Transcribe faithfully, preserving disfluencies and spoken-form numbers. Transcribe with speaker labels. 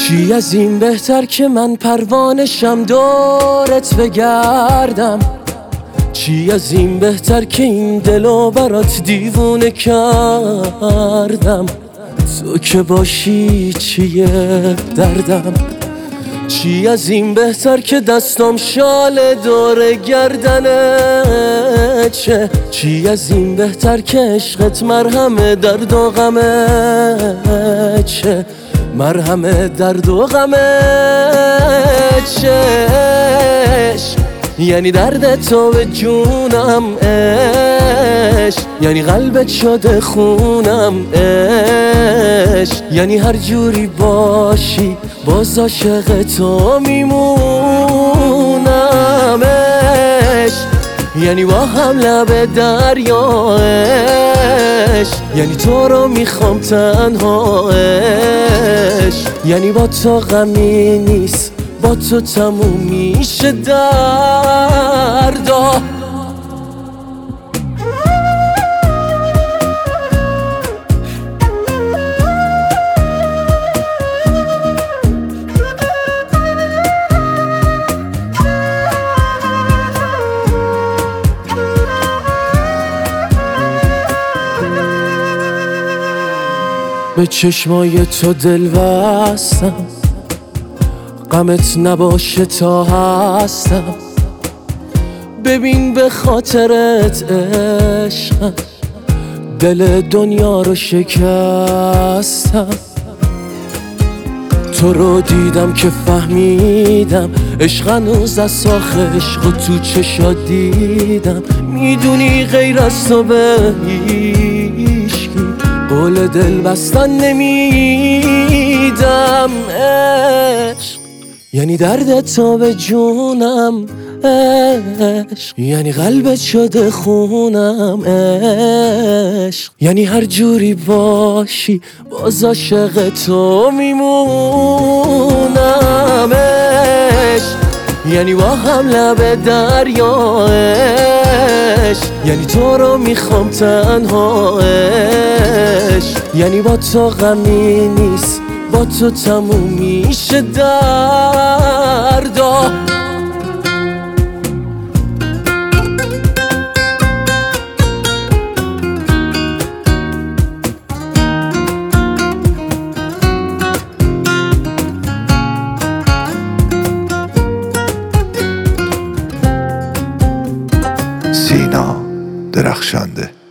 Speaker 1: چی از این بهتر که من پروانشم دورت بگردم؟ چی از این بهتر که این دلو برات دیوونه کردم؟ تو که باشی چیه دردم؟ چی از این بهتر که دستم شال دور گردنه چه؟ چی از این بهتر که عشقت مرهم درد و غمه چه؟ مرهم درد و غمه چش؟ یعنی درد تو به جونم عشق، یعنی قلبت شده خونم عشق، یعنی هر جوری باشی باز عاشق تو میمونم عشق، یعنی با هم لب دریا عشق، یعنی تو رو میخوام تنها عشق، یعنی با تو غمی نیست با تو تموم میشه دردا. به چشمای تو دل بستم، غمت نباشه تا هستم، ببین به خاطرت عشقم دل دنیا رو شکستم. تو رو دیدم که فهمیدم عشق هنوز از آخ عشق و تو چشات دیدم، میدونی غیر از تو به هیچکی قول دل بستن نمیدم عشق، یعنی درد تو به جونم عشق، یعنی قلبت شده خونم عشق، یعنی هر جوری باشی باز عاشق تو میمونم عشق، یعنی با هم لب دریا عشق، یعنی تو رو میخوام تنها عشق، یعنی با تو غمی نیست با تو تموم میشه دردا.
Speaker 2: سینا درخشانده.